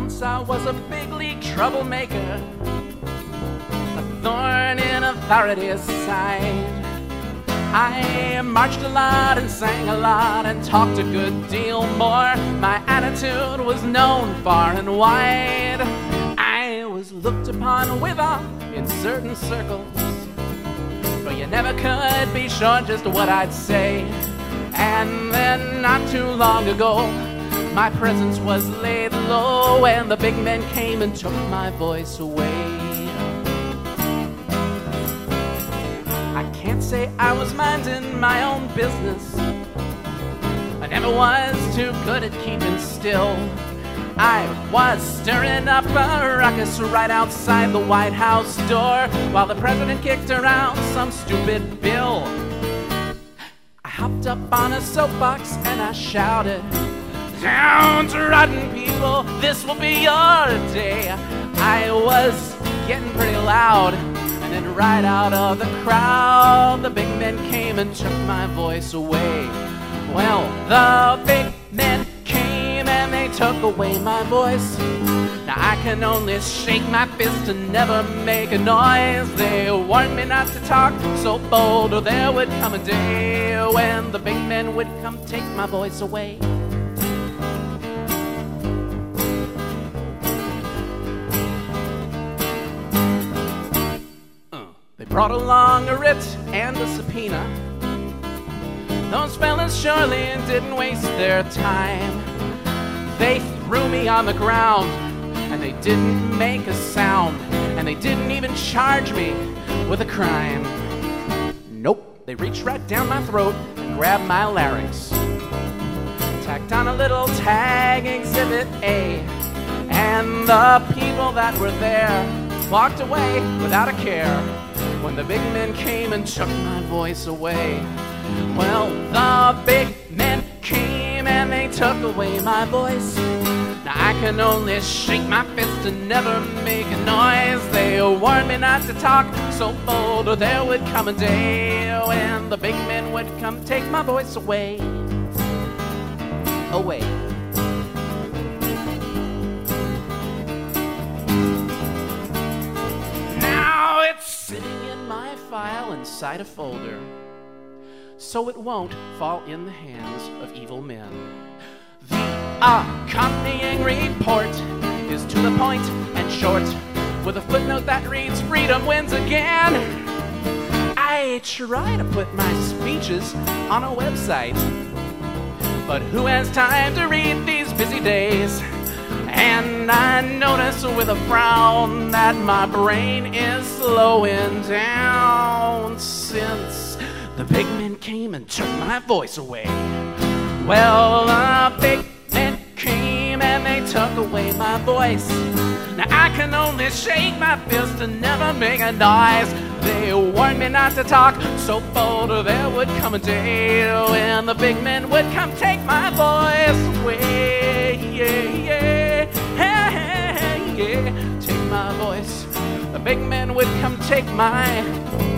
Once I was a big league troublemaker, a thorn in authority's side. I marched a lot and sang a lot and talked a good deal more. My attitude was known far and wide. I was looked upon with awe in certain circles, but you never could be sure just what I'd say. And then not too long ago, my presence was laid low, and the big men came and took my voice away. I can't say I was minding my own business. I never was too good at keeping still. I was stirring up a ruckus right outside the White House door while the president kicked around some stupid bill. I hopped up on a soapbox and I shouted, "Downtrodden people, this will be your day." I was getting pretty loud, and then right out of the crowd, the big men came and took my voice away. Well, the big men came and they took away my voice. Now I can only shake my fist and never make a noise. They warned me not to talk so bold, or there would come a day when the big men would come take my voice away. They brought along a writ and a subpoena. Those fellas surely didn't waste their time. They threw me on the ground, and they didn't make a sound, and they didn't even charge me with a crime. Nope, they reached right down my throat and grabbed my larynx, tacked on a little tag, Exhibit A, and the people that were there walked away without a care when the big men came and took my voice away. Well, the big men came and they took away my voice. Now I can only shake my fist and never make a noise. They warned me not to talk so bold, or there would come a day when the big men would come take my voice away. Away. Now it's sitting in my file inside a folder, so it won't fall in the hands of evil men. The accompanying report is to the point and short, with a footnote that reads, "Freedom wins again." I try to put my speeches on a website, but who has time to read these busy days? And I notice with a frown that my brain is slowing down since the big men came and took my voice away. Well, the big men came and they took away my voice. Now I can only shake my fist and never make a noise. They warned me not to talk so bold, or there would come a day when the big men would come take my voice away. Yeah, yeah, yeah, yeah. Take my voice. The big men would come take my